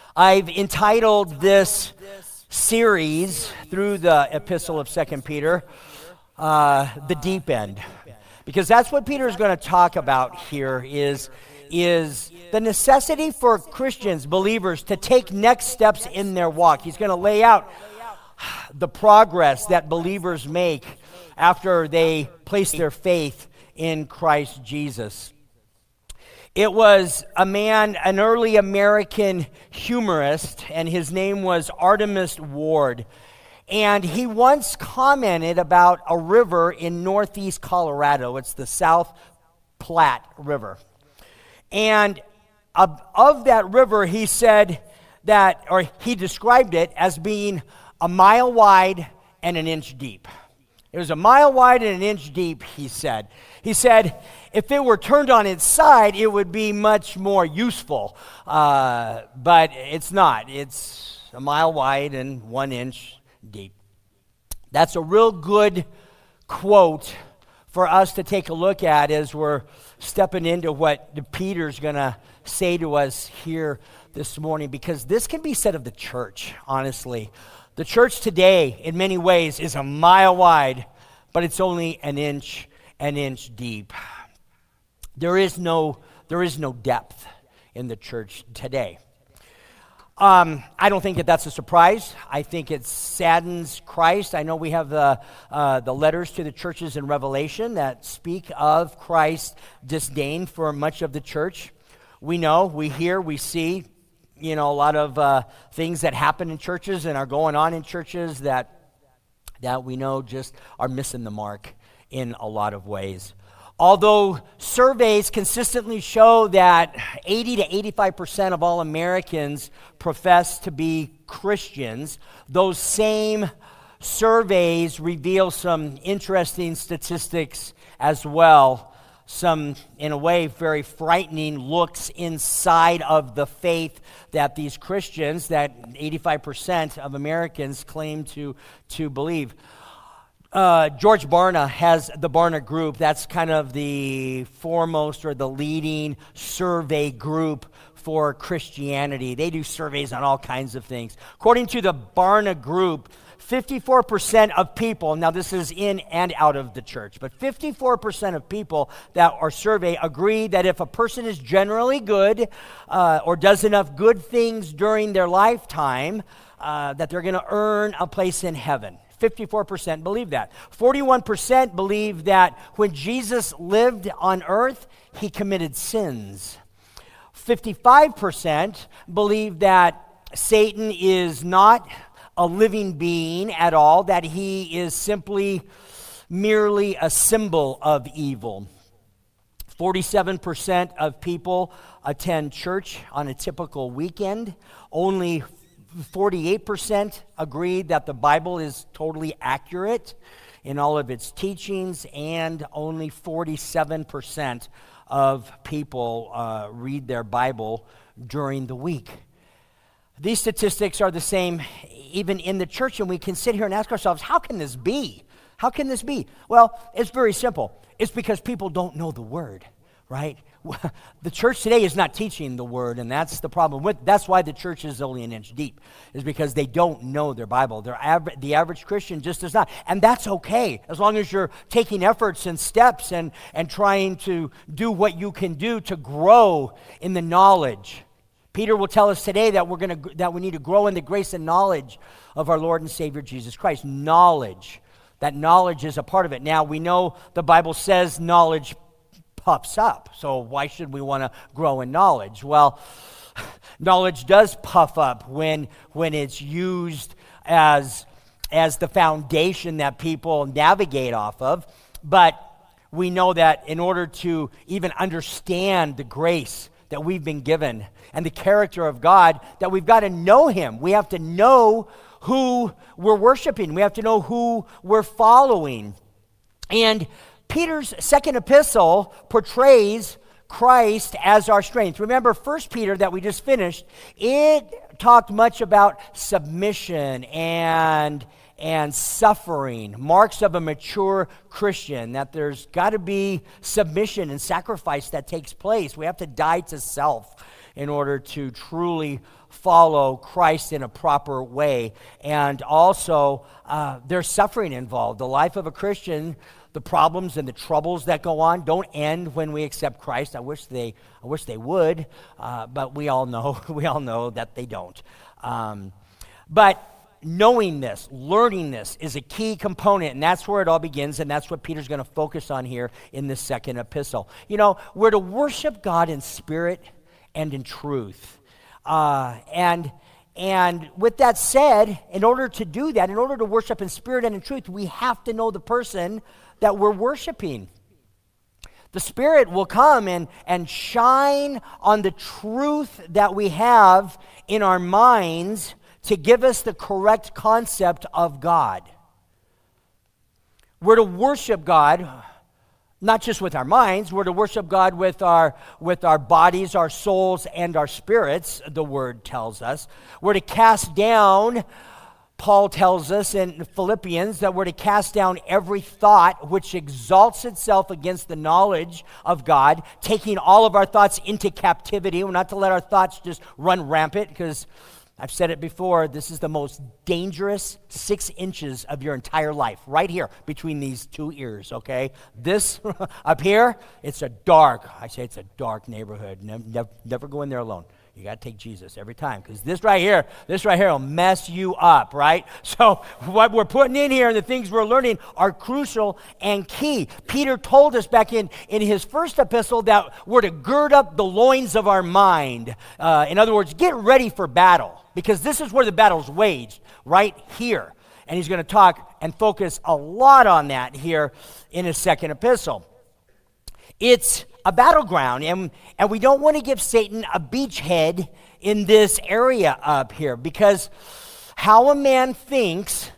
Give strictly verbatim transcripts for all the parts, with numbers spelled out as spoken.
I've entitled this series through the epistle of Second Peter, uh, The Deep End. Because that's what Peter is going to talk about here is, is the necessity for Christians, believers, to take next steps in their walk. He's going to lay out the progress that believers make after they place their faith in Christ Jesus. It was a man, an early American humorist, and his name was Artemus Ward. And he once commented about a river in northeast Colorado. It's the South Platte River. And of, of that river, he said that, or he described it as being a mile wide and an inch deep. It was a mile wide and an inch deep, he said. He said, if it were turned on its side, it would be much more useful. Uh, but it's not. It's a mile wide and one inch deep. That's a real good quote for us to take a look at as we're stepping into what Peter's going to say to us here this morning, because this can be said of the church, honestly. The church today, in many ways, is a mile wide, but it's only an inch, an inch deep. There is no, there is no depth in the church today. Um, I don't think that that's a surprise. I think it saddens Christ. I know we have the uh, the letters to the churches in Revelation that speak of Christ's disdain for much of the church. We know, we hear, we see, you know, a lot of uh, things that happen in churches and are going on in churches that that we know just are missing the mark in a lot of ways. Although surveys consistently show that eighty to eighty-five percent of all Americans profess to be Christians, those same surveys reveal some interesting statistics as well. Some, in a way, very frightening looks inside of the faith that these Christians, that eighty-five percent of Americans claim to, to believe. Uh, George Barna has the Barna Group. That's kind of the foremost or the leading survey group for Christianity. They do surveys on all kinds of things. According to the Barna Group, fifty-four percent of people, now this is in and out of the church, but fifty-four percent of people that are surveyed agree that if a person is generally good uh, or does enough good things during their lifetime, uh, that they're going to earn a place in heaven. fifty-four percent believe that. forty-one percent believe that when Jesus lived on earth, he committed sins. fifty-five percent believe that Satan is not a living being at all, that he is simply merely a symbol of evil. forty-seven percent of people attend church on a typical weekend. Only forty-eight percent agree that the Bible is totally accurate in all of its teachings, and only forty-seven percent of people uh, read their Bible during the week. These statistics are the same even in the church, and we can sit here and ask ourselves, how can this be? How can this be? Well, it's very simple. It's because people don't know the Word, right? The church today is not teaching the Word, and that's the problem. With that's why the church is only an inch deep, is because they don't know their Bible. Their aver- the average Christian just does not, and that's okay, as long as you're taking efforts and steps and, and trying to do what you can do to grow in the knowledge. Peter will tell us today that we're going to that we need to grow in the grace and knowledge of our Lord and Savior Jesus Christ. Knowledge. That knowledge is a part of it. Now, we know the Bible says knowledge puffs up. So why should we want to grow in knowledge? Well, knowledge does puff up when when it's used as as the foundation that people navigate off of. But we know that in order to even understand the grace that we've been given and the character of God, that we've got to know Him. We have to know who we're worshiping. We have to know who we're following. And Peter's second epistle portrays Christ as our strength. Remember, First Peter that we just finished, it talked much about submission and and suffering, marks of a mature Christian, that there's got to be submission and sacrifice that takes place. We have to die to self in order to truly follow Christ in a proper way. And also, uh, there's suffering involved. The life of a Christian, the problems and the troubles that go on don't end when we accept Christ. I wish they, I wish they would, uh, but we all know, we all know that they don't. Um, but knowing this, learning this is a key component, and that's where it all begins, and that's what Peter's going to focus on here in this second epistle. You know, we're to worship God in spirit and in truth. Uh, and and with that said, in order to do that, in order to worship in spirit and in truth, we have to know the person that we're worshiping. The Spirit will come and, and shine on the truth that we have in our minds to give us the correct concept of God. We're to worship God, not just with our minds. We're to worship God with our, with our bodies, our souls, and our spirits, the Word tells us. We're to cast down, Paul tells us in Philippians, that we're to cast down every thought which exalts itself against the knowledge of God, taking all of our thoughts into captivity. We're not to let our thoughts just run rampant, because I've said it before, this is the most dangerous six inches of your entire life, right here between these two ears, okay? This up here, it's a dark, I say it's a dark neighborhood. Never, never go in there alone. You got to take Jesus every time, because this right here, this right here will mess you up, right? So what we're putting in here and the things we're learning are crucial and key. Peter told us back in, in his first epistle that we're to gird up the loins of our mind. Uh, in other words, get ready for battle, because this is where the battle's waged, right here. And he's going to talk and focus a lot on that here in his second epistle. It's a battleground, and, and we don't want to give Satan a beachhead in this area up here, because how a man thinks,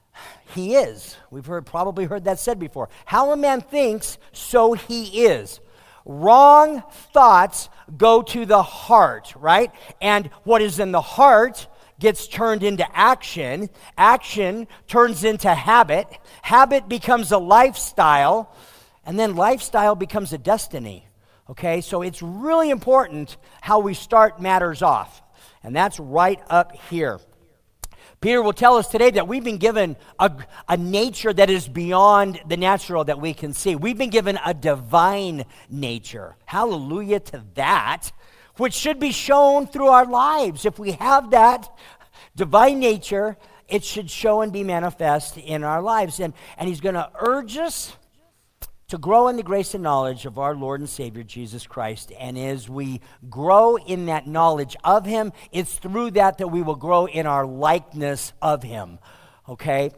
he is. We've heard probably heard that said before. How a man thinks, so he is. Wrong thoughts go to the heart, right? And what is in the heart gets turned into action. Action turns into habit. Habit becomes a lifestyle. And then lifestyle becomes a destiny, okay? So it's really important how we start matters off. And that's right up here. Peter will tell us today that we've been given a, a nature that is beyond the natural that we can see. We've been given a divine nature. Hallelujah to that, which should be shown through our lives. If we have that divine nature, it should show and be manifest in our lives. And, and he's going to urge us to grow in the grace and knowledge of our Lord and Savior, Jesus Christ. And as we grow in that knowledge of him, it's through that that we will grow in our likeness of him, okay?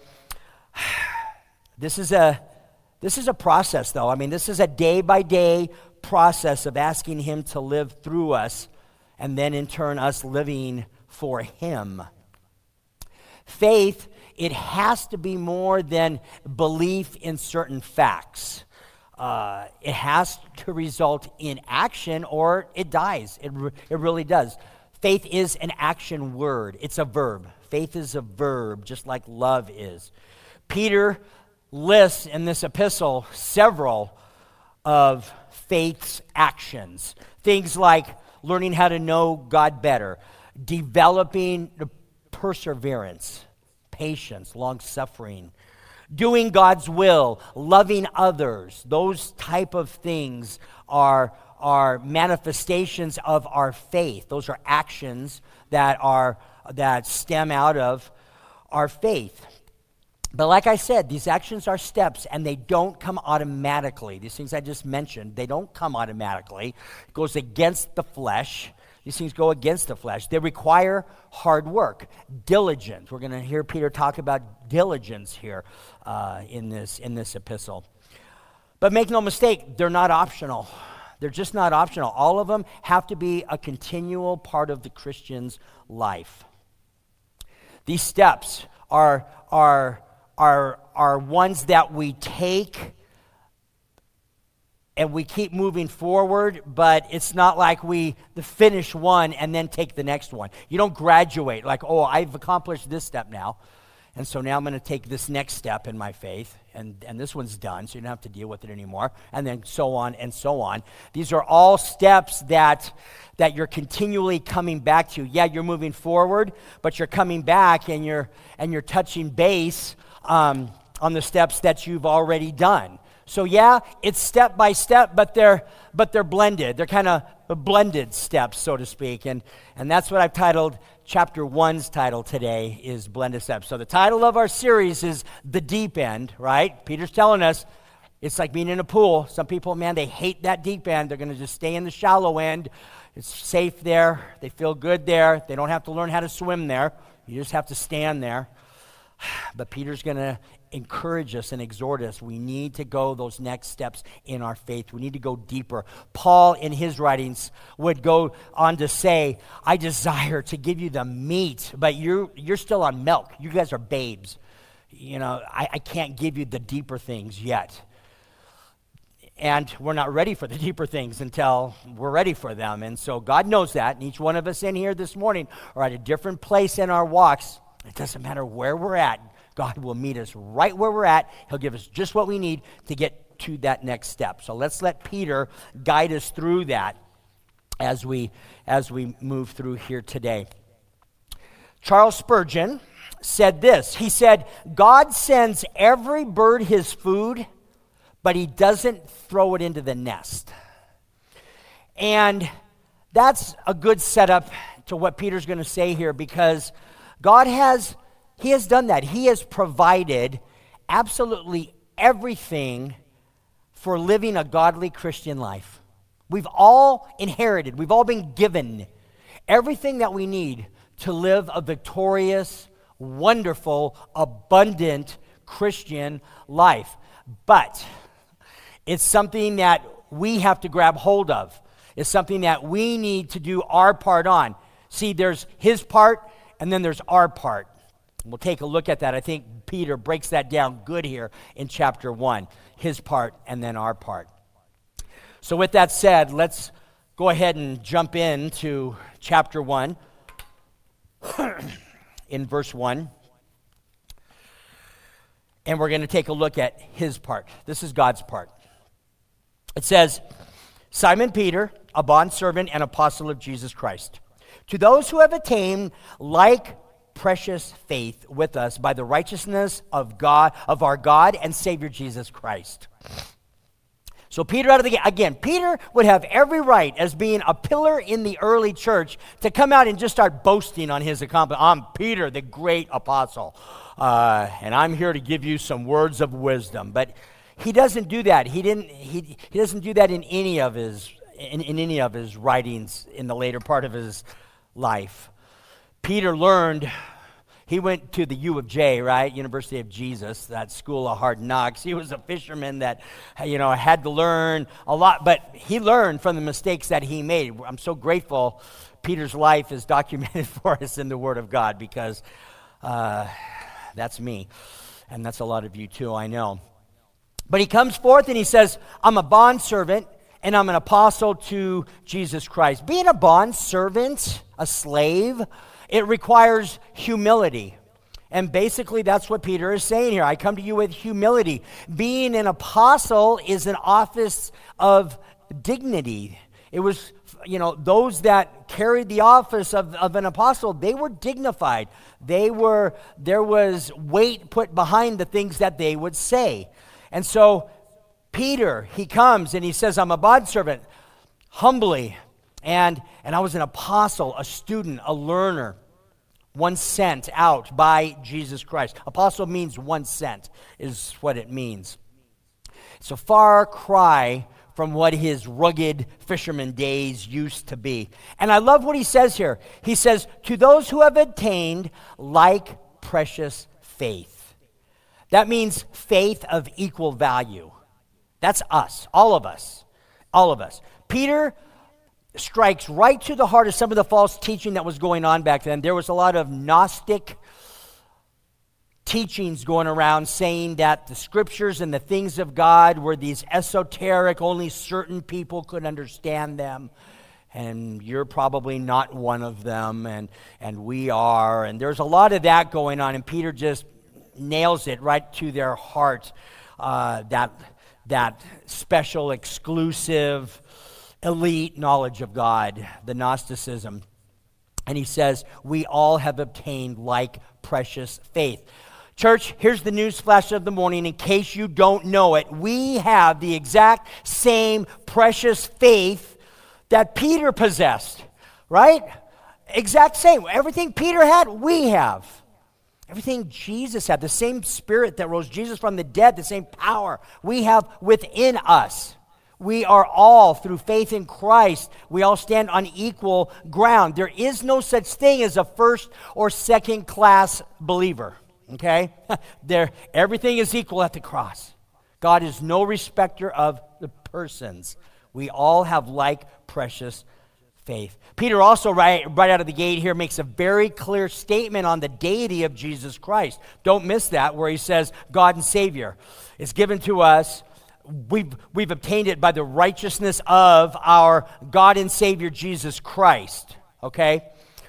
This is a, this is a process, though. I mean, this is a day-by-day process of asking him to live through us, and then in turn us living for him. Faith, it has to be more than belief in certain facts. Uh, it has to result in action, or it dies. It, re- it really does. Faith is an action word. It's a verb. Faith is a verb, just like love is. Peter lists in this epistle several of faith's actions. Things like learning how to know God better, developing perseverance, patience, long-suffering, doing God's will, loving others. Those type of things are, are manifestations of our faith. Those are actions that are that stem out of our faith. But like I said, these actions are steps, and they don't come automatically. These things I just mentioned, they don't come automatically. It goes against the flesh. These things go against the flesh. They require hard work, diligence. We're going to hear Peter talk about diligence here uh, in this in this epistle. But make no mistake, they're not optional. They're just not optional. All of them have to be a continual part of the Christian's life. These steps are are are are ones that we take, and we keep moving forward, but it's not like we finish one and then take the next one. You don't graduate like, oh, I've accomplished this step now, And so now I'm going to take this next step in my faith, and, and this one's done, so you don't have to deal with it anymore, and then so on and so on. These are all steps that, that you're continually coming back to. Yeah, you're moving forward, but you're coming back, and you're, and you're touching base um, on the steps that you've already done. So yeah, it's step by step, but they're, but they're blended. They're kind of blended steps, so to speak, and, and that's what I've titled Chapter one's title today is Blended Steps. So the title of our series is The Deep End, right? Peter's telling us it's like being in a pool. Some people, man, they hate that deep end. They're going to just stay in the shallow end. It's safe there. They feel good there. They don't have to learn how to swim there. You just have to stand there. But Peter's going to encourage us and exhort us. We need to go those next steps in our faith. We need to go deeper. Paul, in his writings, would go on to say, I desire to give you the meat, but you're, you're still on milk. You guys are babes. You know, I, I can't give you the deeper things yet. And we're not ready for the deeper things until we're ready for them. And so God knows that. And each one of us in here this morning are at a different place in our walks. It doesn't matter where we're at. God will meet us right where we're at. He'll give us just what we need to get to that next step. So let's let Peter guide us through that as we as we move through here today. Charles Spurgeon said this. He said, God sends every bird his food, but he doesn't throw it into the nest. And that's a good setup to what Peter's going to say here, because God has He has done that. He has provided absolutely everything for living a godly Christian life. We've all inherited, we've all been given everything that we need to live a victorious, wonderful, abundant Christian life. But it's something that we have to grab hold of. It's something that we need to do our part on. See, there's his part, and then there's our part. We'll take a look at that. I think Peter breaks that down good here in chapter one. His part and then our part. So with that said, let's go ahead and jump into chapter one in verse one. And we're going to take a look at his part. This is God's part. It says, Simon Peter, a bondservant and apostle of Jesus Christ, to those who have attained like precious faith with us by the righteousness of God, of our God and Savior Jesus Christ. So Peter out of the gate, again, Peter would have every right as being a pillar in the early church to come out and just start boasting on his accomplishment. I'm Peter, the great apostle, uh, and I'm here to give you some words of wisdom. But he doesn't do that. He didn't. He he doesn't do that in any of his in, in any of his writings in the later part of his life. Peter learned, he went to the U of J, right? University of Jesus, that school of hard knocks. He was a fisherman that, you know, had to learn a lot, but he learned from the mistakes that he made. I'm so grateful Peter's life is documented for us in the Word of God, because uh, that's me, and that's a lot of you too, I know. But he comes forth and he says, I'm a bondservant and I'm an apostle to Jesus Christ. Being a bondservant, a slave, it requires humility. And basically that's what Peter is saying here. I come to you with humility. Being an apostle is an office of dignity. It was, you know, those that carried the office of, of an apostle, they were dignified. They were, there was weight put behind the things that they would say. And so Peter, he comes and he says, I'm a bondservant, humbly. And, and I was an apostle, a student, a learner, one sent out by Jesus Christ. Apostle means one sent, is what it means. It's a far cry from what his rugged fisherman days used to be. And I love what he says here. He says, to those who have attained like precious faith. That means faith of equal value. That's us, all of us, all of us. Peter strikes right to the heart of some of the false teaching that was going on back then. There was a lot of Gnostic teachings going around saying that the scriptures and the things of God were these esoteric, only certain people could understand them. And you're probably not one of them, and, and we are. And there's a lot of that going on, and Peter just nails it right to their heart, uh, that, that special, exclusive, elite knowledge of God, the Gnosticism. And he says, we all have obtained like precious faith. Church, here's the news flash of the morning. In case you don't know it, we have the exact same precious faith that Peter possessed, right? Exact same. Everything Peter had, we have. Everything Jesus had, the same spirit that rose Jesus from the dead, the same power we have within us. We are all, through faith in Christ, we all stand on equal ground. There is no such thing as a first or second class believer. Okay? there, everything is equal at the cross. God is no respecter of the persons. We all have like precious faith. Peter also, right, right out of the gate here, makes a very clear statement on the deity of Jesus Christ. Don't miss that, where he says, God and Savior. It's given to us. We've, we've obtained it by the righteousness of our God and Savior, Jesus Christ. Okay?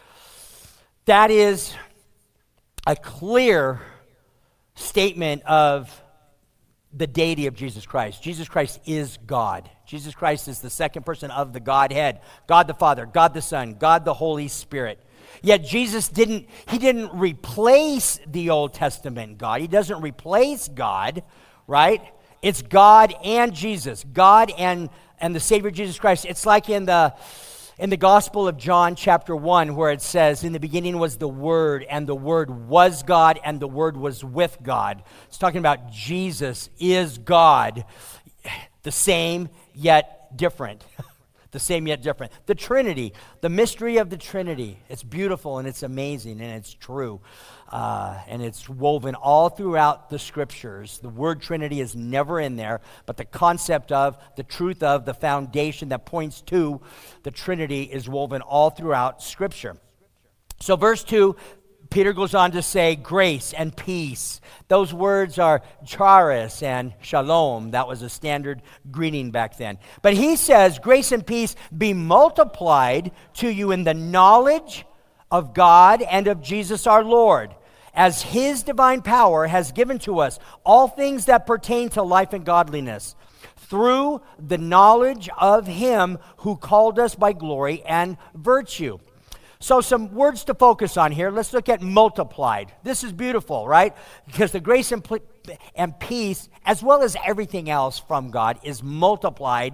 That is a clear statement of the deity of Jesus Christ. Jesus Christ is God. Jesus Christ is the second person of the Godhead. God the Father, God the Son, God the Holy Spirit. Yet Jesus didn't, he didn't replace the Old Testament God. He doesn't replace God, right? It's God and Jesus. God and, and the Savior Jesus Christ. It's like in the In the Gospel of John chapter one, where it says, in the beginning was the Word, and the Word was God, and the Word was with God. It's talking about Jesus is God, the same yet different. The same yet different. The Trinity, the mystery of the Trinity. It's beautiful and it's amazing and it's true. Uh, and it's woven all throughout the Scriptures. The word Trinity is never in there, but the concept of, the truth of, the foundation that points to the Trinity is woven all throughout Scripture. So verse two, Peter goes on to say grace and peace. Those words are charis and shalom. That was a standard greeting back then. But he says, grace and peace be multiplied to you in the knowledge of God and of Jesus our Lord, as his divine power has given to us all things that pertain to life and godliness, through the knowledge of him who called us by glory and virtue. So some words to focus on here. Let's look at multiplied. This is beautiful, right? Because the grace and, pl- and peace, as well as everything else from God, is multiplied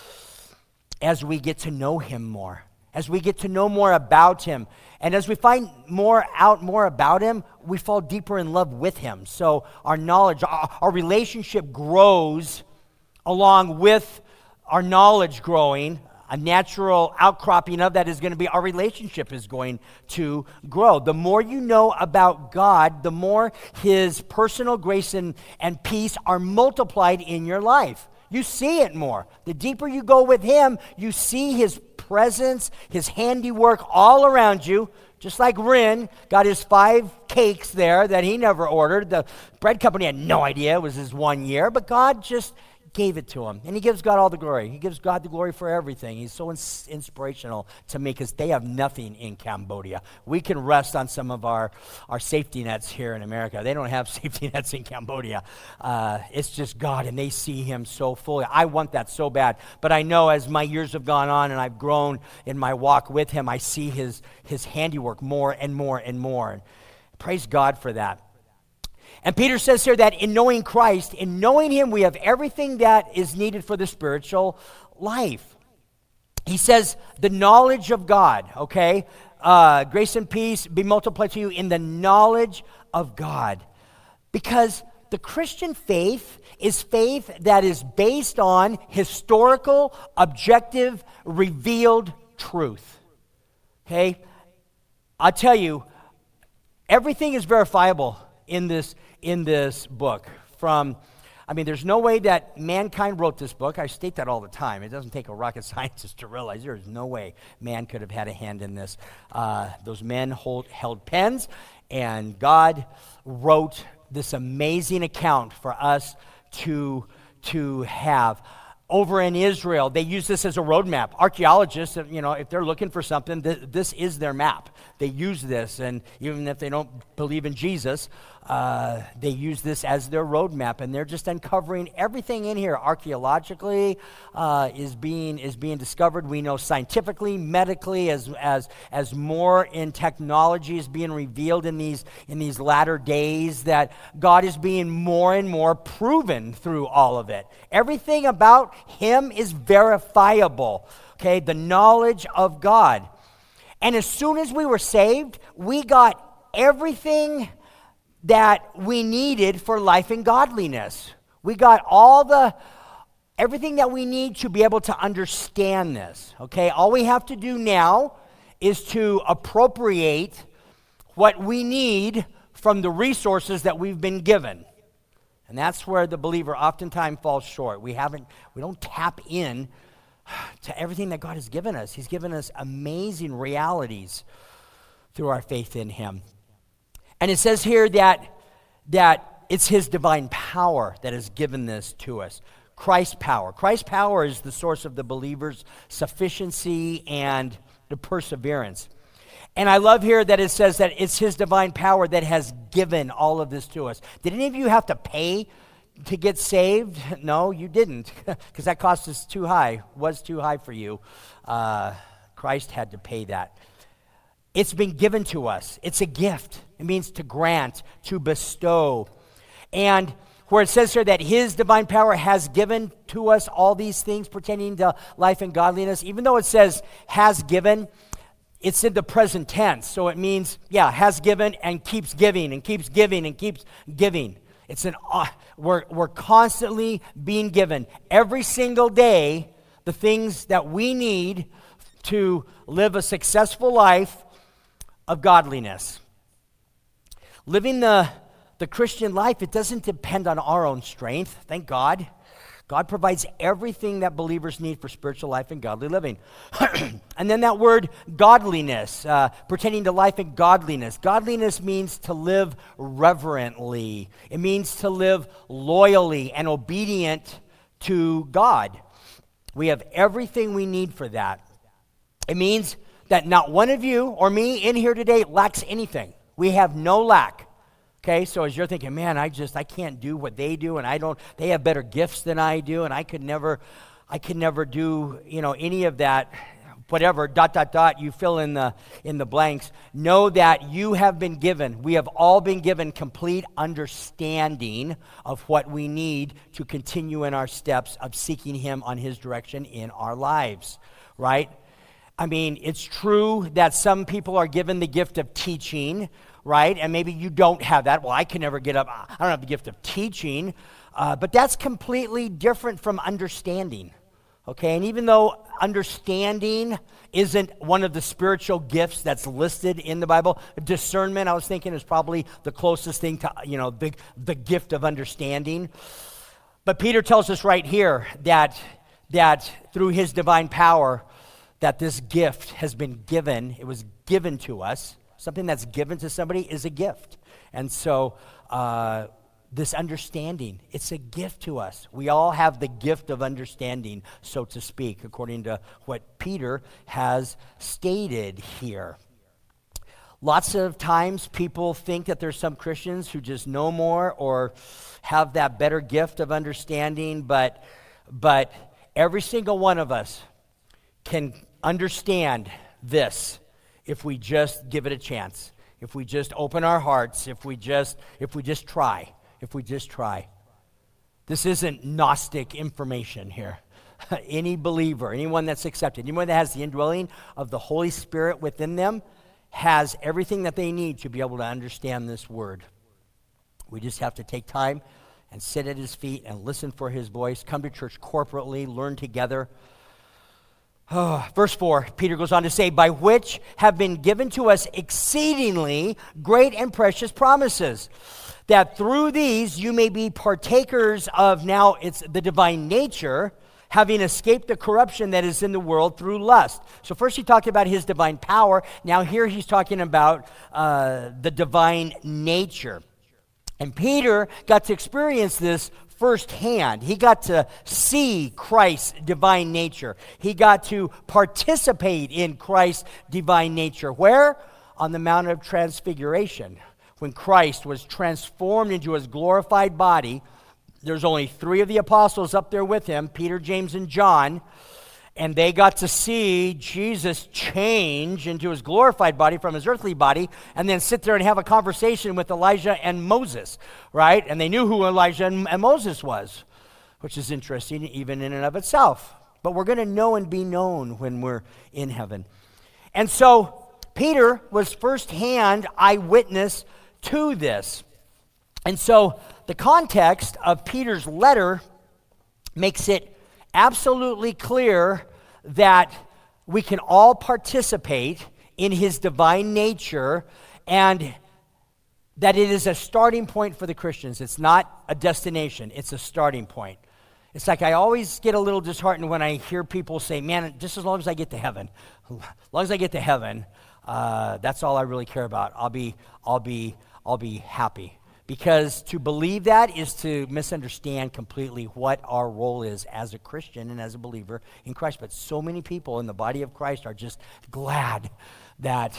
as we get to know him more, as we get to know more about him. And as we find more out more about him, we fall deeper in love with him. So our knowledge, our, our relationship grows along with our knowledge growing. A natural outcropping of that is going to be our relationship is going to grow. The more you know about God, the more his personal grace and, and peace are multiplied in your life. You see it more. The deeper you go with him, you see his presence, his handiwork all around you. Just like Rin got his five cakes there that he never ordered. The bread company had no idea it was his one year, but God just gave it to him. And he gives God all the glory. He gives God the glory for everything. He's so ins- inspirational to me because they have nothing in Cambodia. We can rest on some of our, our safety nets here in America. They don't have safety nets in Cambodia. Uh, it's just God, and they see him so fully. I want that so bad. But I know as my years have gone on and I've grown in my walk with him, I see his, his handiwork more and more and more. Praise God for that. And Peter says here that in knowing Christ, in knowing him, we have everything that is needed for the spiritual life. He says the knowledge of God, okay? Uh, grace and peace be multiplied to you in the knowledge of God. Because the Christian faith is faith that is based on historical, objective, revealed truth. Okay? I'll tell you, everything is verifiable in this in this book. From, I mean, there's no way that mankind wrote this book. I state that all the time. It doesn't take a rocket scientist to realize there is no way man could have had a hand in this. Uh, those men hold, held pens, and God wrote this amazing account for us to, to have. over in Israel, they use this as a roadmap. Archaeologists, you know, if they're looking for something, th- this is their map. They use this, and even if they don't believe in Jesus, uh, they use this as their roadmap, and they're just uncovering everything in here archaeologically uh, is being is being discovered. We know scientifically, medically, as as as more in technology is being revealed in these in these latter days, that God is being more and more proven through all of it. Everything about Him is verifiable. Okay, the knowledge of God. And as soon as we were saved, we got everything that we needed for life and godliness. We got all the, everything that we need to be able to understand this, okay? All we have to do now is to appropriate what we need from the resources that we've been given. And that's where the believer oftentimes falls short. We haven't, we don't tap in to everything that God has given us. He's given us amazing realities through our faith in Him. And it says here that, that it's His divine power that has given this to us. Christ's power. Christ's power is the source of the believer's sufficiency and the perseverance. And I love here that it says that it's His divine power that has given all of this to us. Did any of you have to pay to get saved? No, you didn't, because that cost us too high, was too high for you. Uh, Christ had to pay that. It's been given to us. It's a gift. It means to grant, to bestow. And where it says here that His divine power has given to us all these things pertaining to life and godliness, even though it says has given, it's in the present tense. So it means, yeah, has given and keeps giving and keeps giving and keeps giving. It's an uh, we're we're constantly being given every single day the things that we need to live a successful life of godliness. Living the the Christian life, it doesn't depend on our own strength. Thank God. God provides everything that believers need for spiritual life and godly living. And then that word godliness, uh, pertaining to life and godliness. Godliness means to live reverently. It means to live loyally and obedient to God. We have everything we need for that. It means that not one of you or me in here today lacks anything. We have no lack. Okay, so as you're thinking, man, I just, I can't do what they do, and I don't, they have better gifts than I do, and I could never, I could never do, you know, any of that, whatever, dot, dot, dot, you fill in the, in the blanks. Know that you have been given, we have all been given complete understanding of what we need to continue in our steps of seeking Him on His direction in our lives, right? I mean, it's true that some people are given the gift of teaching, right? And maybe you don't have that. Well, I can never get up. I don't have the gift of teaching. Uh, but that's completely different from understanding, okay? And even though understanding isn't one of the spiritual gifts that's listed in the Bible, discernment, I was thinking, is probably the closest thing to, you know, the, the gift of understanding. But Peter tells us right here that, that through His divine power, that this gift has been given. It was given to us. Something that's given to somebody is a gift. And so uh, this understanding, it's a gift to us. We all have the gift of understanding, so to speak, according to what Peter has stated here. Lots of times people think that there's some Christians who just know more or have that better gift of understanding, but, but every single one of us can understand this if we just give it a chance, if we just open our hearts, if we just if we just try, if we just try. This isn't Gnostic information here. Any believer, anyone that's accepted, anyone that has the indwelling of the Holy Spirit within them has everything that they need to be able to understand this word. We just have to take time and sit at His feet and listen for His voice, come to church corporately, learn together. Oh, verse four, Peter goes on to say, by which have been given to us exceedingly great and precious promises, that through these you may be partakers of now it's the divine nature, having escaped the corruption that is in the world through lust. So first he talked about His divine power. Now here he's talking about uh, the divine nature. And Peter got to experience this firsthand. He got to see Christ's divine nature. He got to participate in Christ's divine nature. Where? On the Mount of Transfiguration. When Christ was transformed into his glorified body, there's only three of the apostles up there with him, Peter, James, and John, and they got to see Jesus change into his glorified body from his earthly body and then sit there and have a conversation with Elijah and Moses, right? And they knew who Elijah and, and Moses was, which is interesting even in and of itself. But we're going to know and be known when we're in heaven. And so Peter was firsthand eyewitness to this. And so the context of Peter's letter makes it absolutely clear that we can all participate in his divine nature and that it is a starting point for the Christians. It's not a destination, it's a starting point. It's like I always get a little disheartened when I hear people say, man, just as long as I get to heaven, as long as I get to heaven, uh, that's all I really care about. I'll be, I'll be, I'll be happy. Because to believe that is to misunderstand completely what our role is as a Christian and as a believer in Christ. But so many people in the body of Christ are just glad that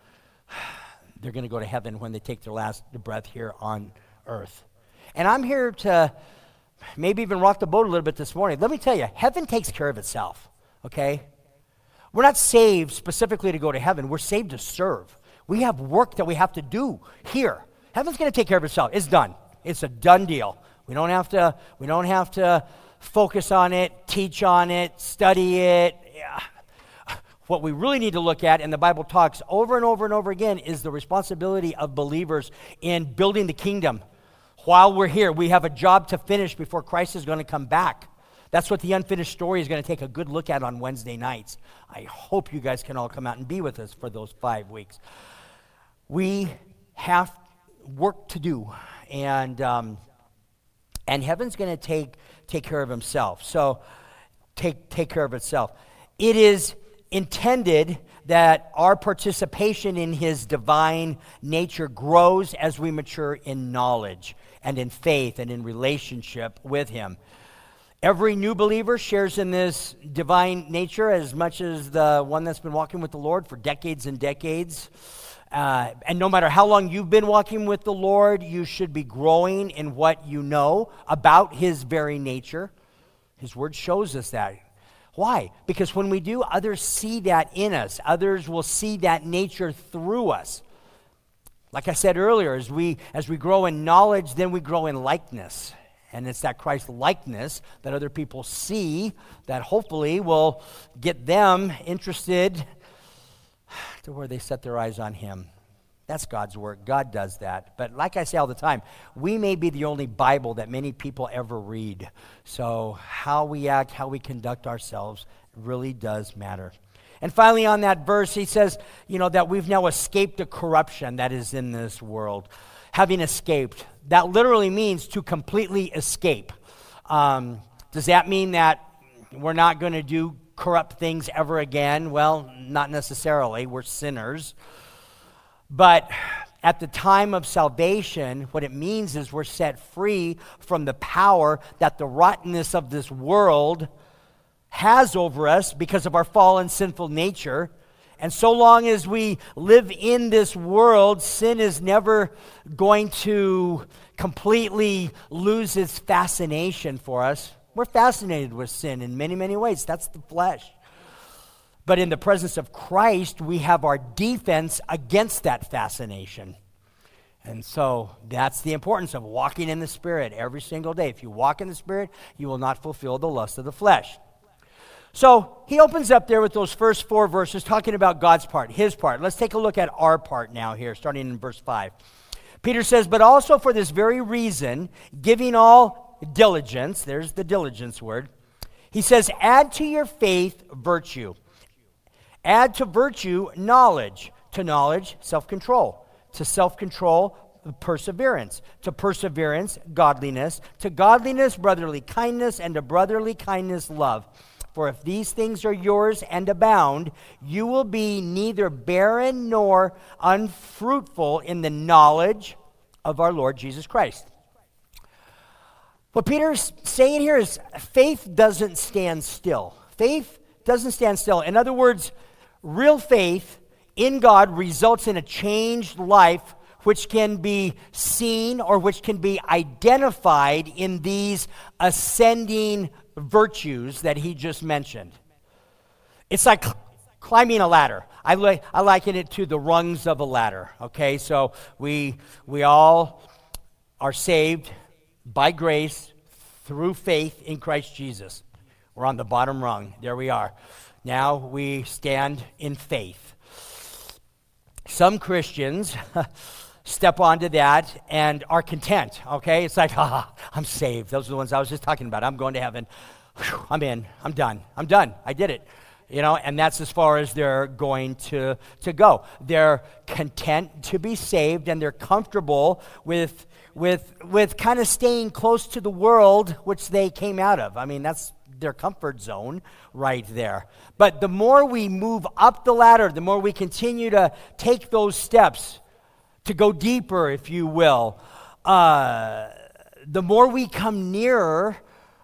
they're going to go to heaven when they take their last breath here on earth. And I'm here to maybe even rock the boat a little bit this morning. Let me tell you, heaven takes care of itself, okay? We're not saved specifically to go to heaven. We're saved to serve. We have work that we have to do here. Heaven's going to take care of itself. It's done. It's a done deal. We don't have to, we don't have to focus on it, teach on it, study it. Yeah. What we really need to look at, and the Bible talks over and over and over again, is the responsibility of believers in building the kingdom. While we're here, we have a job to finish before Christ is going to come back. That's what the unfinished story is going to take a good look at on Wednesday nights. I hope you guys can all come out and be with us for those five weeks. We have work to do, and um, and heaven's going to take take care of himself. So take take care of itself. It is intended that our participation in his divine nature grows as we mature in knowledge and in faith and in relationship with him. Every new believer shares in this divine nature as much as the one that's been walking with the Lord for decades and decades. Uh, and no matter how long you've been walking with the Lord, you should be growing in what you know about his very nature. His word shows us that. Why? Because when we do, others see that in us. Others will see that nature through us. Like I said earlier, as we as we grow in knowledge, then we grow in likeness. And it's that Christ likeness that other people see that hopefully will get them interested to where they set their eyes on him. That's God's work. God does that. But like I say all the time, we may be the only Bible that many people ever read. So how we act, how we conduct ourselves really does matter. And finally on that verse, he says, you know, that we've now escaped the corruption that is in this world. Having escaped. That literally means to completely escape. Um, does that mean that we're not going to do corrupt things ever again? Well, not necessarily. We're sinners. But at the time of salvation, what it means is we're set free from the power that the rottenness of this world has over us because of our fallen sinful nature. And so long as we live in this world, sin is never going to completely lose its fascination for us. We're fascinated with sin in many, many ways. That's the flesh. But in the presence of Christ, we have our defense against that fascination. And so that's the importance of walking in the Spirit every single day. If you walk in the Spirit, you will not fulfill the lust of the flesh. So he opens up there with those first four verses talking about God's part, his part. Let's take a look at our part now here, starting in verse five. Peter says, but also for this very reason, giving all diligence, there's the diligence word, he says, add to your faith virtue. Add to virtue knowledge. To knowledge, self-control. To self-control, perseverance. To perseverance, godliness. To godliness, brotherly kindness. And to brotherly kindness, love. For if these things are yours and abound, you will be neither barren nor unfruitful in the knowledge of our Lord Jesus Christ. What Peter's saying here is faith doesn't stand still. Faith doesn't stand still. In other words, real faith in God results in a changed life which can be seen or which can be identified in these ascending virtues that he just mentioned. It's like climbing a ladder. I, li- I liken it to the rungs of a ladder, okay? So we, we all are saved by grace through faith in Christ Jesus. We're on the bottom rung. There we are. Now we stand in faith. Some Christians step onto that and are content, okay? It's like, ah, I'm saved. Those are the ones I was just talking about. I'm going to heaven. Whew, I'm in. I'm done. I'm done. I did it. You know, and that's as far as they're going to, to go. They're content to be saved, and they're comfortable with with with kind of staying close to the world which they came out of. I mean, that's their comfort zone right there. But the more we move up the ladder, the more we continue to take those steps to go deeper, if you will, uh, the more we come nearer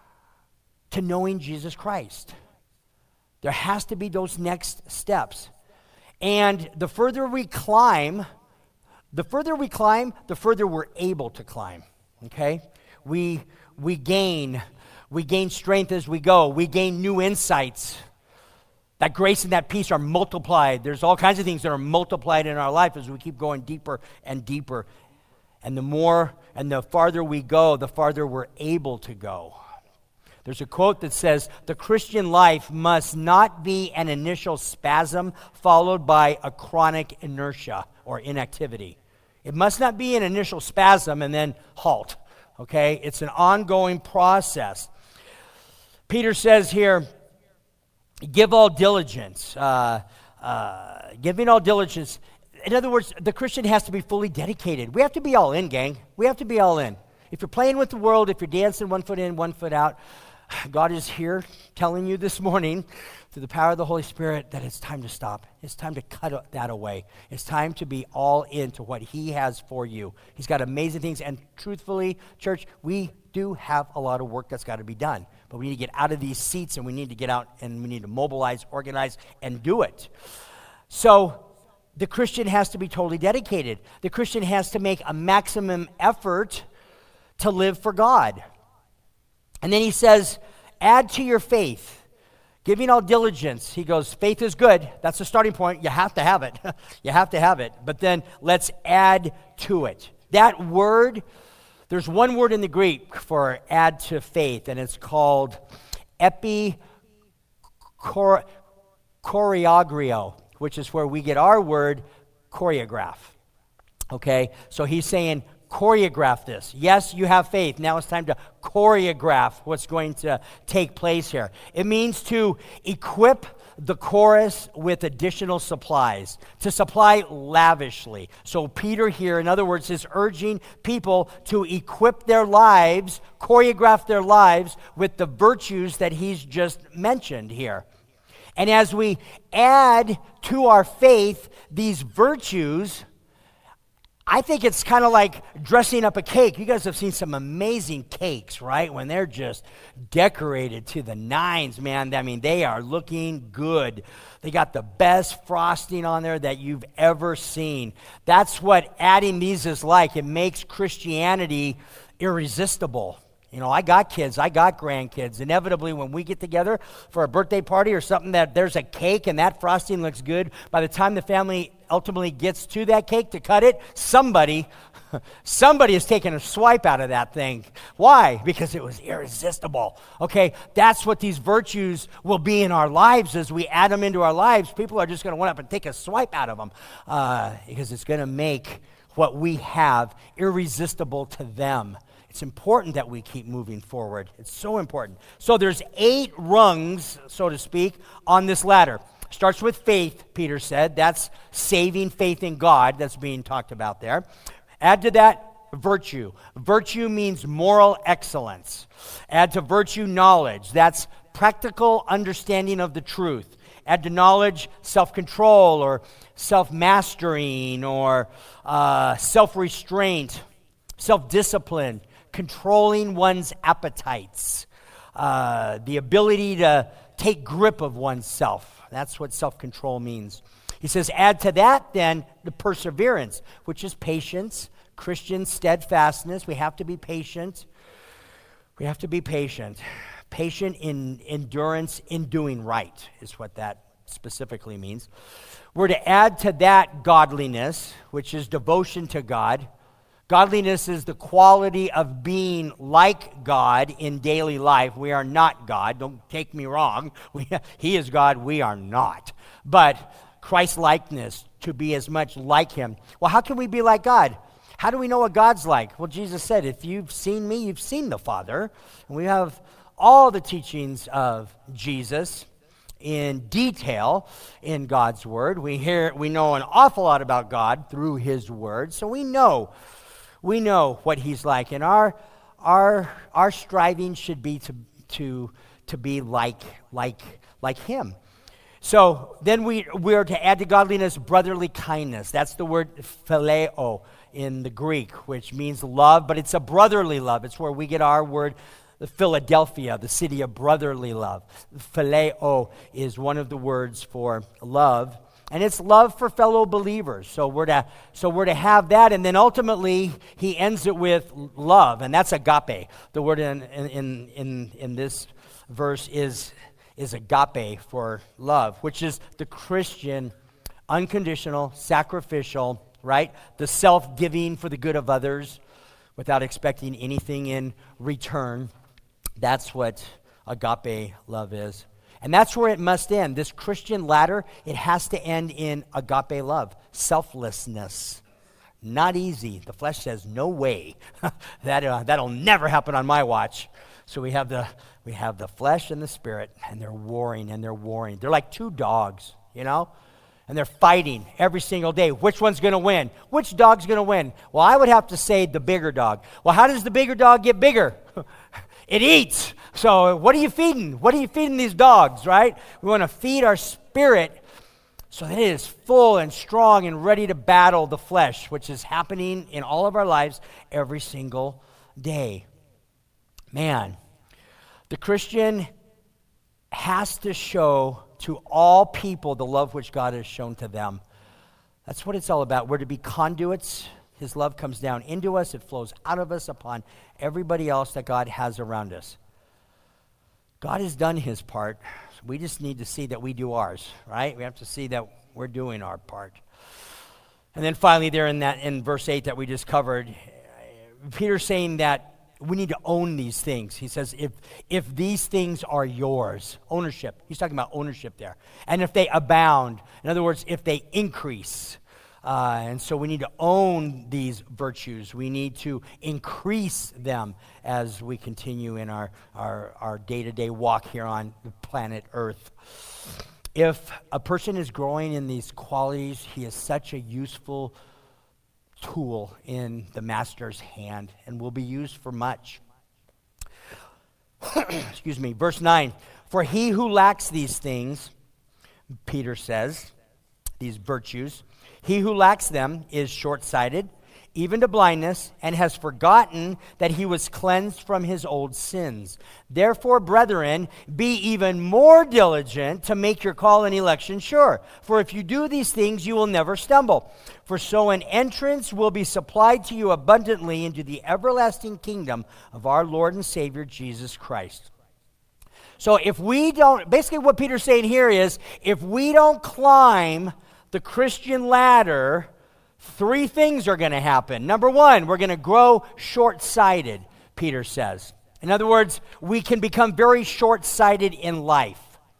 to knowing Jesus Christ. There has to be those next steps. And the further we climb, the further we climb, the further we're able to climb, okay? We we gain, we gain strength as we go. We gain new insights. That grace and that peace are multiplied. There's all kinds of things that are multiplied in our life as we keep going deeper and deeper. And the more and the farther we go, the farther we're able to go. There's a quote that says, the Christian life must not be an initial spasm followed by a chronic inertia or inactivity. It must not be an initial spasm and then halt, okay? It's an ongoing process. Peter says here, give all diligence. Uh, uh, giving all diligence. In other words, the Christian has to be fully dedicated. We have to be all in, gang. We have to be all in. If you're playing with the world, if you're dancing one foot in, one foot out, God is here telling you this morning through the power of the Holy Spirit that it's time to stop. It's time to cut that away. It's time to be all into what he has for you. He's got amazing things. And truthfully, church, we do have a lot of work that's got to be done. But we need to get out of these seats, and we need to get out and we need to mobilize, organize, and do it. So the Christian has to be totally dedicated. The Christian has to make a maximum effort to live for God. And then he says, add to your faith, giving all diligence. He goes, faith is good. That's the starting point. You have to have it. You have to have it. But then let's add to it. That word, there's one word in the Greek for add to faith, and it's called epichoreagrio, which is where we get our word choreograph. Okay? So he's saying, choreograph this. Yes, you have faith. Now it's time to choreograph what's going to take place here. It means to equip the chorus with additional supplies, to supply lavishly. So Peter here, in other words, is urging people to equip their lives, choreograph their lives with the virtues that he's just mentioned here. And as we add to our faith these virtues, I think it's kind of like dressing up a cake. You guys have seen some amazing cakes, right? When they're just decorated to the nines, man. I mean, they are looking good. They got the best frosting on there that you've ever seen. That's what adding these is like. It makes Christianity irresistible. You know, I got kids, I got grandkids. Inevitably, when we get together for a birthday party or something, that there's a cake and that frosting looks good, by the time the family ultimately gets to that cake to cut it, somebody, somebody is taking a swipe out of that thing. Why? Because it was irresistible. Okay, that's what these virtues will be in our lives as we add them into our lives. People are just going to want up and take a swipe out of them uh, because it's going to make what we have irresistible to them. It's important that we keep moving forward. It's so important. So there's eight rungs, so to speak, on this ladder. Starts with faith, Peter said. That's saving faith in God that's being talked about there. Add to that virtue. Virtue means moral excellence. Add to virtue knowledge. That's practical understanding of the truth. Add to knowledge self-control or self-mastering or uh, self-restraint, self-discipline, controlling one's appetites, uh, the ability to take grip of oneself. That's what self-control means. He says, add to that then the perseverance, which is patience, Christian steadfastness. We have to be patient. We have to be patient. Patient in endurance in doing right is what that specifically means. We're to add to that godliness, which is devotion to God. Godliness is the quality of being like God in daily life. We are not God. Don't take me wrong. We, he is God. We are not. But Christ-likeness, to be as much like him. Well, how can we be like God? How do we know what God's like? Well, Jesus said, if you've seen me, you've seen the Father. And we have all the teachings of Jesus in detail in God's Word. We hear, we know an awful lot about God through his Word. So we know We know what he's like, and our our our striving should be to to to be like like like him. So then we we are to add to godliness brotherly kindness. That's the word phileo in the Greek, which means love, but it's a brotherly love. It's where we get our word Philadelphia, the city of brotherly love. Phileo is one of the words for love. And it's love for fellow believers. So we're to so we're to have that, and then ultimately he ends it with love, and that's agape. The word in in in in this verse is is agape for love, which is the Christian unconditional, sacrificial, right? The self-giving for the good of others without expecting anything in return. That's what agape love is. And that's where it must end. This Christian ladder, it has to end in agape love, selflessness. Not easy. The flesh says, no way. that, uh, that'll never happen on my watch. So we have the we have the flesh and the spirit, and they're warring, and they're warring. They're like two dogs, you know? And they're fighting every single day. Which one's going to win? Which dog's going to win? Well, I would have to say the bigger dog. Well, how does the bigger dog get bigger? It eats. So what are you feeding? What are you feeding these dogs, right? We want to feed our spirit so that it is full and strong and ready to battle the flesh, which is happening in all of our lives every single day. Man, the Christian has to show to all people the love which God has shown to them. That's what it's all about. We're to be conduits. His love comes down into us. It flows out of us upon everybody else that God has around us. God has done his part. We just need to see that we do ours, right? We have to see that we're doing our part. And then finally there in that in verse eight that we just covered, Peter's saying that we need to own these things. He says if if these things are yours, ownership. He's talking about ownership there. And if they abound, in other words, if they increase. Uh, and so we need to own these virtues. We need to increase them as we continue in our, our, our day-to-day walk here on the planet Earth. If a person is growing in these qualities, he is such a useful tool in the master's hand and will be used for much. Excuse me. Verse nine, for he who lacks these things, Peter says, these virtues, he who lacks them is short-sighted, even to blindness, and has forgotten that he was cleansed from his old sins. Therefore, brethren, be even more diligent to make your call and election sure. For if you do these things, you will never stumble. For so an entrance will be supplied to you abundantly into the everlasting kingdom of our Lord and Savior, Jesus Christ. So if we don't, basically what Peter's saying here is, if we don't climb the Christian ladder, three things are going to happen. Number one, we're going to grow short-sighted, Peter says. In other words, we can become very short-sighted in life.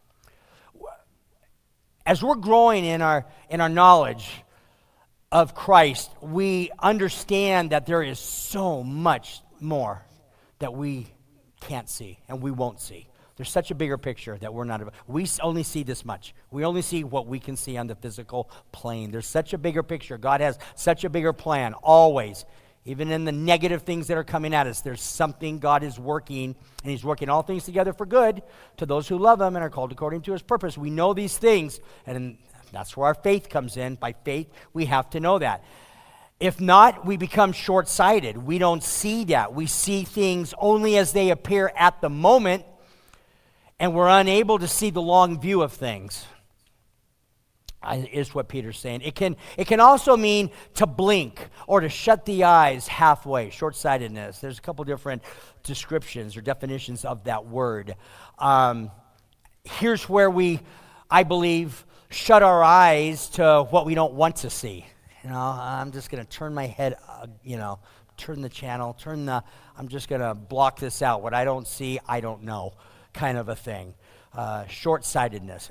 As we're growing in our in our knowledge of Christ, we understand that there is so much more that we can't see and we won't see. There's such a bigger picture that we're not, we only see this much. We only see what we can see on the physical plane. There's such a bigger picture. God has such a bigger plan, always. Even in the negative things that are coming at us, there's something God is working, and he's working all things together for good to those who love him and are called according to his purpose. We know these things, and that's where our faith comes in. By faith, we have to know that. If not, we become short-sighted. We don't see that. We see things only as they appear at the moment, and we're unable to see the long view of things, is what Peter's saying. It can, it can also mean to blink or to shut the eyes halfway, short-sightedness. There's a couple different descriptions or definitions of that word. Um, here's where we, I believe, shut our eyes to what we don't want to see. You know, I'm just going to turn my head, uh, you know, turn the channel, turn the, I'm just going to block this out. What I don't see, I don't know, kind of a thing. Uh, short-sightedness.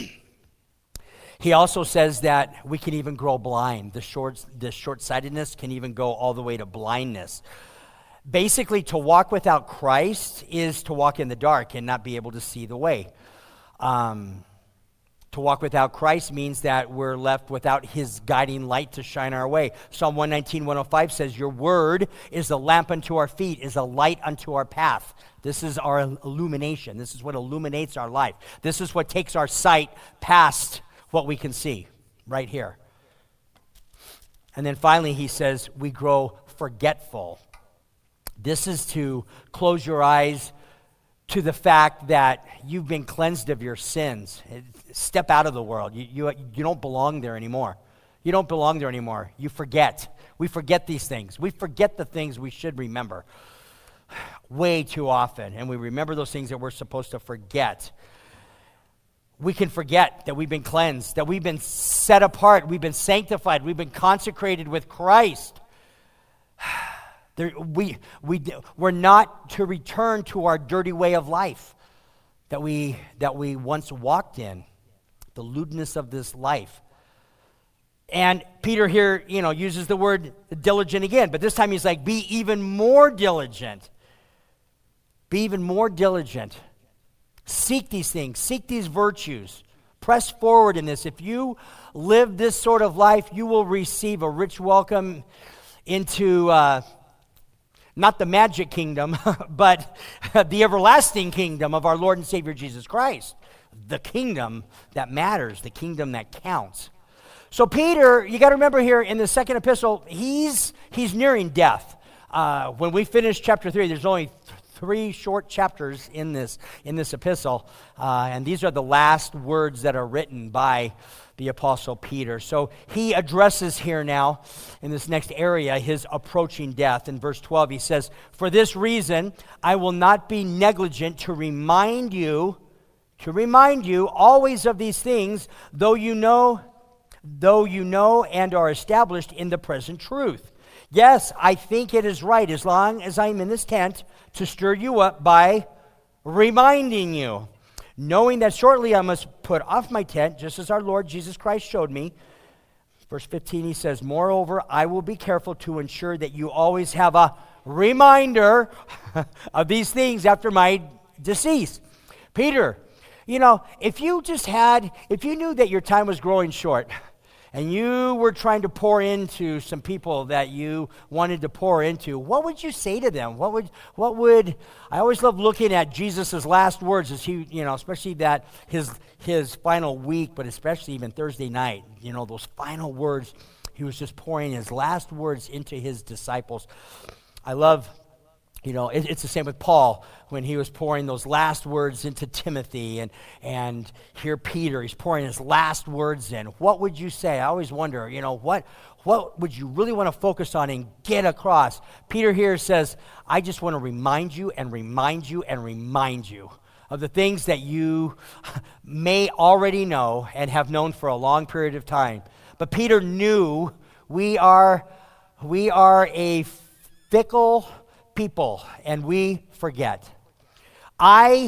He also says that we can even grow blind. The short, the short-sightedness can even go all the way to blindness. Basically, to walk without Christ is to walk in the dark and not be able to see the way. Um, to walk without Christ means that we're left without his guiding light to shine our way. Psalm one nineteen, one oh five says, your word is a lamp unto our feet, is a light unto our path. This is our illumination. This is what illuminates our life. This is what takes our sight past what we can see right here. And then finally he says we grow forgetful. This is to close your eyes to the fact that you've been cleansed of your sins. Step out of the world. You, you, you don't belong there anymore. You don't belong there anymore. You forget. We forget these things. We forget the things we should remember way too often. And we remember those things that we're supposed to forget. We can forget that we've been cleansed, that we've been set apart, we've been sanctified, we've been consecrated with Christ. There, we, we, we're not to return to our dirty way of life that we, that we once walked in, the lewdness of this life. And Peter here, you know, uses the word diligent again, but this time he's like, be even more diligent. Be even more diligent. Seek these things. Seek these virtues. Press forward in this. If you live this sort of life, you will receive a rich welcome into uh, not the magic kingdom, but the everlasting kingdom of our Lord and Savior Jesus Christ. The kingdom that matters, the kingdom that counts. So Peter, you got to remember here in the second epistle, he's he's nearing death. Uh, when we finish chapter three, there's only th- three short chapters in this in this epistle, uh, and these are the last words that are written by the Apostle Peter. So he addresses here now, in this next area, his approaching death. In verse twelve, he says, "For this reason, I will not be negligent to remind you, to remind you always of these things, though you know, though you know and are established in the present truth. Yes, I think it is right, as long as I'm in this tent, to stir you up by reminding you, knowing that shortly I must put off my tent, just as our Lord Jesus Christ showed me." Verse fifteen, he says, "Moreover, I will be careful to ensure that you always have a reminder of these things after my decease." Peter, you know, if you just had, if you knew that your time was growing short, and you were trying to pour into some people that you wanted to pour into, what would you say to them? What would, what would, I always love looking at Jesus' last words as he, you know, especially that his, his final week, but especially even Thursday night, you know, those final words, he was just pouring his last words into his disciples. I love, you know, it, it's the same with Paul when he was pouring those last words into Timothy, and and here Peter, he's pouring his last words in. What would you say? I always wonder, you know, what what would you really want to focus on and get across? Peter here says, I just want to remind you and remind you and remind you of the things that you may already know and have known for a long period of time. But Peter knew we are we are a fickle people, and we forget. I,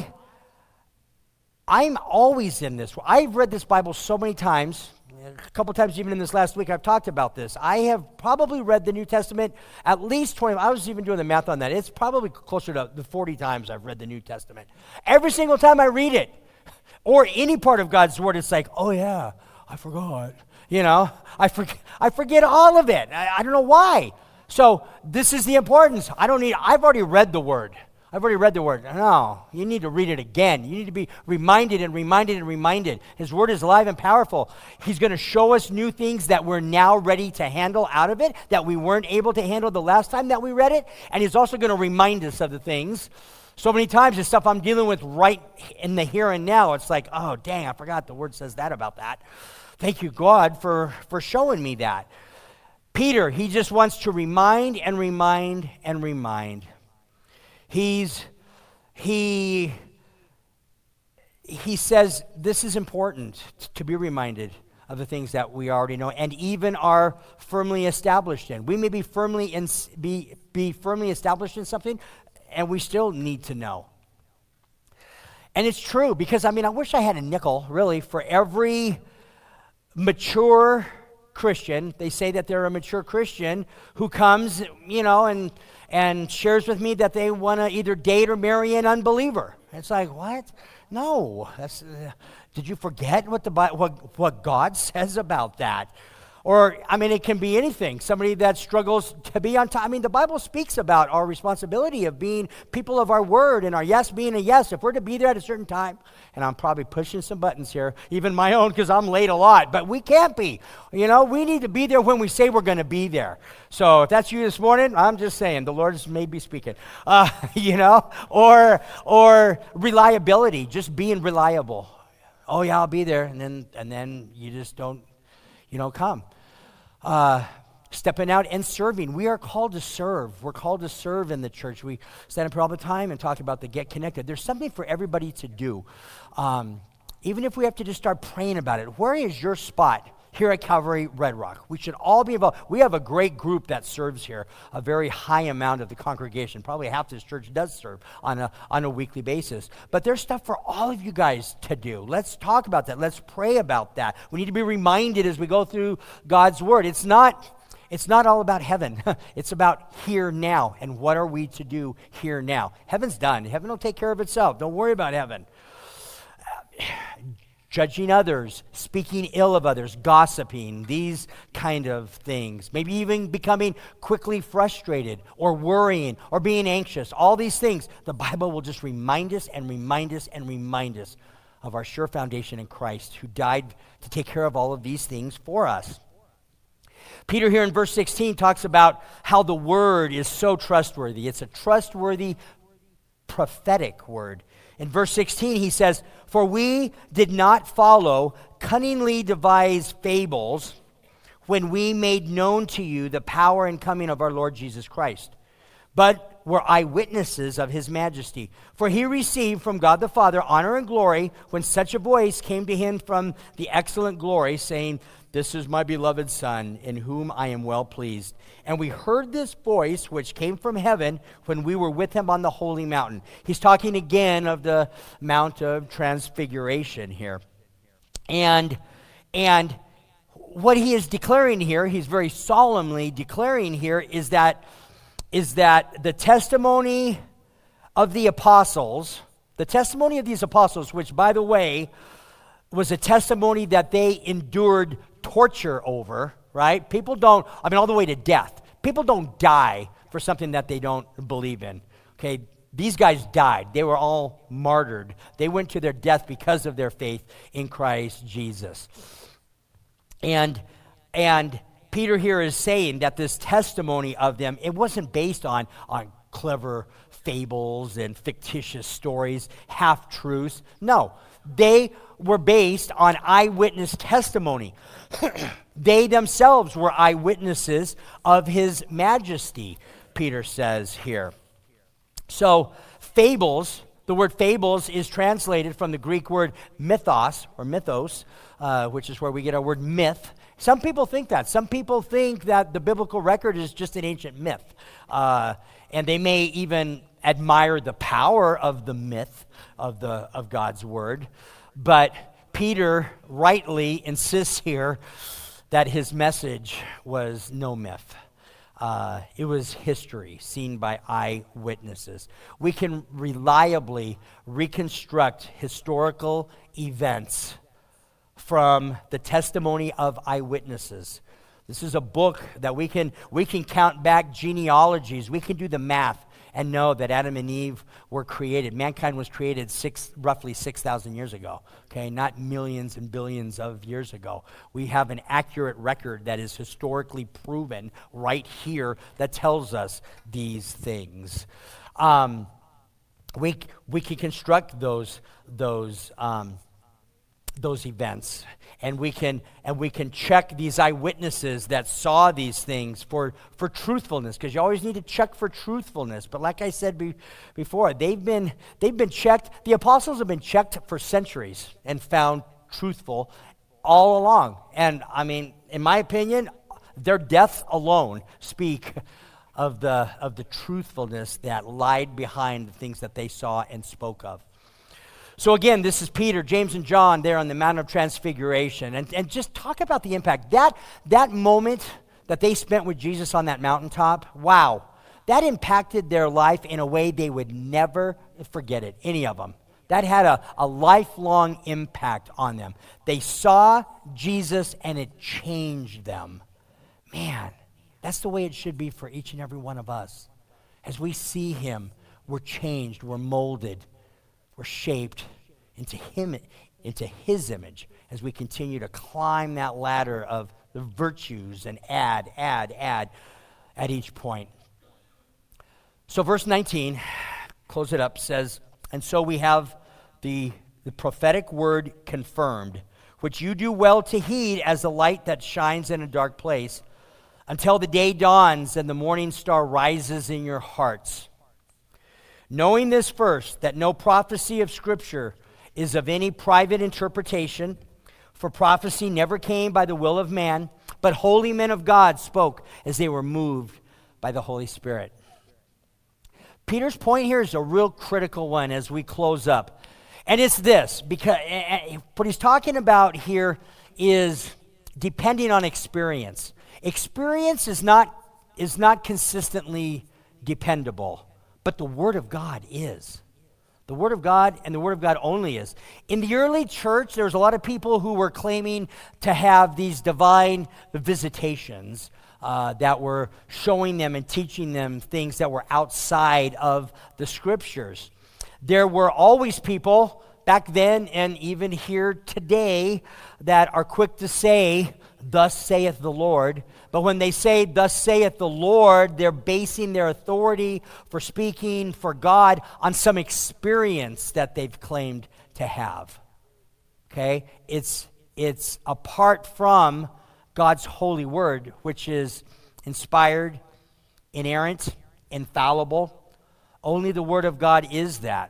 I'm always in this. I've read this Bible so many times, a couple times even in this last week I've talked about this. I have probably read the New Testament at least twenty, I was even doing the math on that. It's probably closer to the forty times I've read the New Testament. Every single time I read it, or any part of God's Word, it's like, oh yeah, I forgot. You know, I, for, I forget all of it. I, I don't know why. So this is the importance. I don't need, I've already read the Word. I've I've already read the word. No, you need to read it again. You need to be reminded and reminded and reminded. His word is alive and powerful. He's going to show us new things that we're now ready to handle out of it, that we weren't able to handle the last time that we read it. And he's also going to remind us of the things. So many times the stuff I'm dealing with right in the here and now, it's like, oh, dang, I forgot the word says that about that. Thank you, God, for, for showing me that. Peter, he just wants to remind and remind and remind. He's, he, he says this is important to be reminded of the things that we already know and even are firmly established in. We may be firmly in, be, be firmly established in something, and we still need to know. And it's true, because, I mean, I wish I had a nickel, really, for every mature Christian. They say that they're a mature Christian who comes, you know, and and shares with me that they want to either date or marry an unbeliever. It's like, what? No. That's, uh, did you forget what the what what God says about that? Or, I mean, it can be anything. Somebody that struggles to be on time. I mean, the Bible speaks about our responsibility of being people of our word and our yes being a yes. If we're to be there at a certain time, and I'm probably pushing some buttons here, even my own, because I'm late a lot, but we can't be. You know, we need to be there when we say we're going to be there. So if that's you this morning, I'm just saying, the Lord is maybe speaking. Uh, you know, or or reliability, just being reliable. Oh, yeah, I'll be there, and then and then you just don't, you know, come. Uh, stepping out and serving. We are called to serve. We're called to serve in the church. We stand up here all the time and talk about the get connected. There's something for everybody to do. Um, even if we have to just start praying about it. Where is your spot here at Calvary Red Rock? We should all be involved. We have a great group that serves here, a very high amount of the congregation. Probably half this church does serve on a, on a weekly basis. But there's stuff for all of you guys to do. Let's talk about that. Let's pray about that. We need to be reminded as we go through God's word. It's not, it's not all about heaven. It's about here now, and what are we to do here now. Heaven's done. Heaven will take care of itself. Don't worry about heaven. Judging others, speaking ill of others, gossiping, these kind of things. Maybe even becoming quickly frustrated or worrying or being anxious. All these things, the Bible will just remind us and remind us and remind us of our sure foundation in Christ, who died to take care of all of these things for us. Peter here in verse sixteen talks about how the word is so trustworthy. It's a trustworthy prophetic word. In verse sixteen, he says, "For we did not follow cunningly devised fables when we made known to you the power and coming of our Lord Jesus Christ, but were eyewitnesses of his majesty. For he received from God the Father honor and glory when such a voice came to him from the excellent glory, saying, 'This is my beloved Son, in whom I am well pleased.' And we heard this voice which came from heaven when we were with him on the holy mountain." He's talking again of the Mount of Transfiguration here. And, and what he is declaring here, he's very solemnly declaring here, is that, is that the testimony of the apostles, the testimony of these apostles, which, by the way, was a testimony that they endured torture over, right? People don't, I mean, all the way to death. People don't die for something that they don't believe in, okay? These guys died. They were all martyred. They went to their death because of their faith in Christ Jesus. And, and Peter here is saying that this testimony of them, it wasn't based on, on clever fables and fictitious stories, half-truths. No, they were based on eyewitness testimony. They themselves were eyewitnesses of his majesty, Peter says here. So fables, the word fables is translated from the Greek word mythos, or mythos, uh, which is where we get our word myth. Some people think that. Some people think that the biblical record is just an ancient myth. Uh, and they may even admire the power of the myth of the of God's word. But Peter rightly insists here that his message was no myth. Uh, it was history seen by eyewitnesses. We can reliably reconstruct historical events from the testimony of eyewitnesses. This is a book that we can we can count back genealogies. We can do the math and know that Adam and Eve were created. Mankind was created six, roughly six thousand years ago, okay? Not millions and billions of years ago. We have an accurate record that is historically proven right here that tells us these things. Um, we we can construct those those um, those events, and we can and we can check these eyewitnesses that saw these things for for truthfulness, because you always need to check for truthfulness. But like I said be, before, they've been they've been checked. The apostles have been checked for centuries and found truthful all along. And I mean, in my opinion, their deaths alone speak of the of the truthfulness that lied behind the things that they saw and spoke of. So again, this is Peter, James, and John there on the Mount of Transfiguration. And, and just talk about the impact. That, that moment that they spent with Jesus on that mountaintop, wow, that impacted their life in a way they would never forget it, any of them. That had a, a lifelong impact on them. They saw Jesus and it changed them. Man, that's the way it should be for each and every one of us. As we see him, we're changed, we're molded, we're shaped into him, into his image, as we continue to climb that ladder of the virtues and add, add, add at each point. So verse nineteen, close it up, says, and so we have the, the prophetic word confirmed, which you do well to heed as the light that shines in a dark place, until the day dawns and the morning star rises in your hearts. Knowing this first, that no prophecy of Scripture is of any private interpretation, for prophecy never came by the will of man, but holy men of God spoke as they were moved by the Holy Spirit. Peter's point here is a real critical one as we close up. And it's this, because what he's talking about here is depending on experience. Experience is not, is not consistently dependable. But the Word of God is. The Word of God and the Word of God only is. In the early church, there was a lot of people who were claiming to have these divine visitations uh, that were showing them and teaching them things that were outside of the Scriptures. There were always people back then and even here today that are quick to say, "Thus saith the Lord." But when they say, "Thus saith the Lord," they're basing their authority for speaking for God on some experience that they've claimed to have. Okay? It's, it's apart from God's holy word, which is inspired, inerrant, infallible. Only the Word of God is that.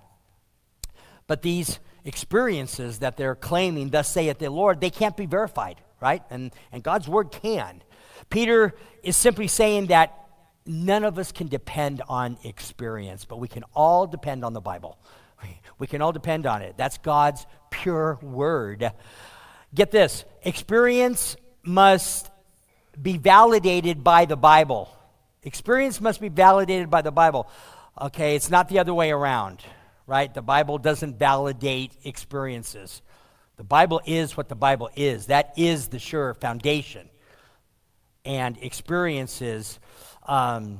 But these experiences that they're claiming, "Thus saith the Lord," they can't be verified, right? And, and God's Word can. Peter is simply saying that none of us can depend on experience, but we can all depend on the Bible. We can all depend on it. That's God's pure word. Get this, experience must be validated by the Bible. Experience must be validated by the Bible. Okay, it's not the other way around, right? The Bible doesn't validate experiences. The Bible is what the Bible is. That is the sure foundation. And experiences um,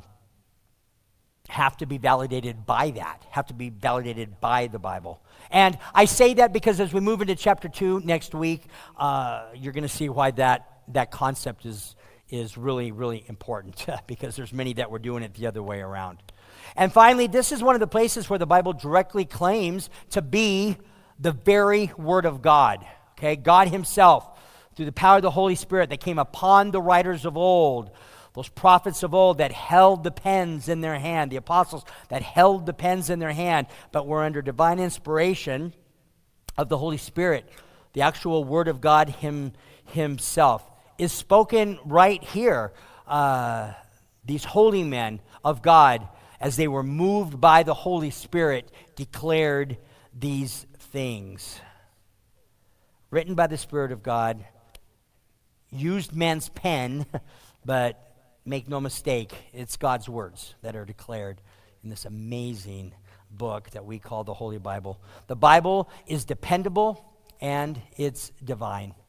have to be validated by that, have to be validated by the Bible. And I say that because as we move into chapter two next week, uh, you're going to see why that, that concept is, is really, really important, because there's many that were doing it the other way around. And finally, this is one of the places where the Bible directly claims to be the very Word of God. Okay, God himself, through the power of the Holy Spirit that came upon the writers of old, those prophets of old that held the pens in their hand, the apostles that held the pens in their hand, but were under divine inspiration of the Holy Spirit. The actual Word of God him, himself is spoken right here. Uh, these holy men of God, as they were moved by the Holy Spirit, declared these things. Written by the Spirit of God, used man's pen, but make no mistake, it's God's words that are declared in this amazing book that we call the Holy Bible. The Bible is dependable and it's divine.